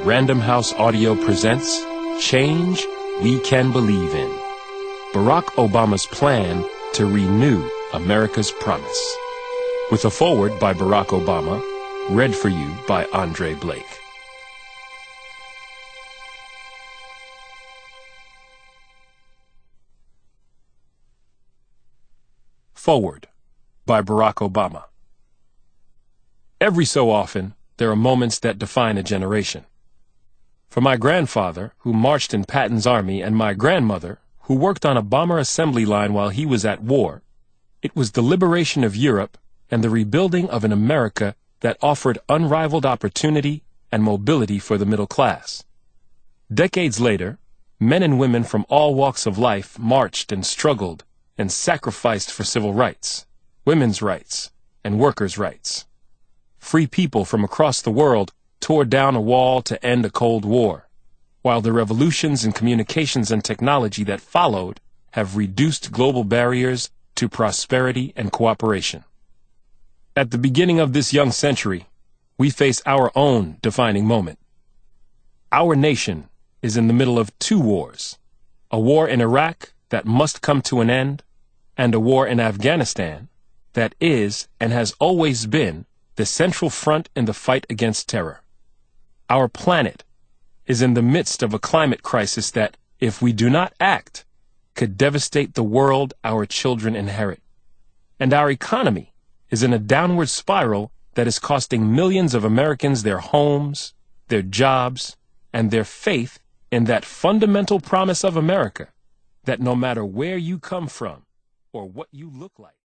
Random House Audio presents Change We Can Believe in. Barack Obama's plan to renew America's promise. With a foreword by Barack Obama, read for you by Andre Blake. Foreword by Barack Obama. Every so often, there are moments that define a generation. For my grandfather, who marched in Patton's army, and my grandmother, who worked on a bomber assembly line while he was at war, it was the liberation of Europe and the rebuilding of an America that offered unrivaled opportunity and mobility for the middle class. Decades later, men and women from all walks of life marched and struggled and sacrificed for civil rights, women's rights, and workers' rights. Free people from across the world tore down a wall to end a Cold War, while the revolutions in communications and technology that followed have reduced global barriers to prosperity and cooperation. At the beginning of this young century, we face our own defining moment. Our nation is in the middle of two wars, a war in Iraq that must come to an end, and a war in Afghanistan that is and has always been the central front in the fight against terror. Our planet is in the midst of a climate crisis that, if we do not act, could devastate the world our children inherit. And our economy is in a downward spiral that is costing millions of Americans their homes, their jobs, and their faith in that fundamental promise of America, that no matter where you come from or what you look like,